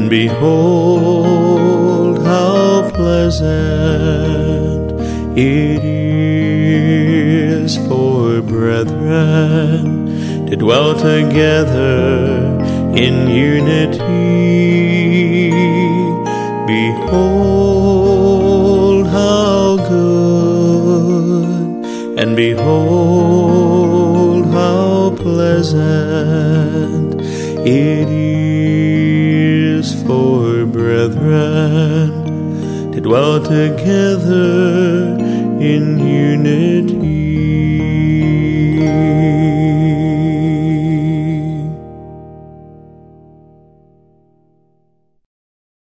behold how pleasant it is for brethren to dwell together in unity. Behold how good, and behold how pleasant it is for brethren to dwell together in unity.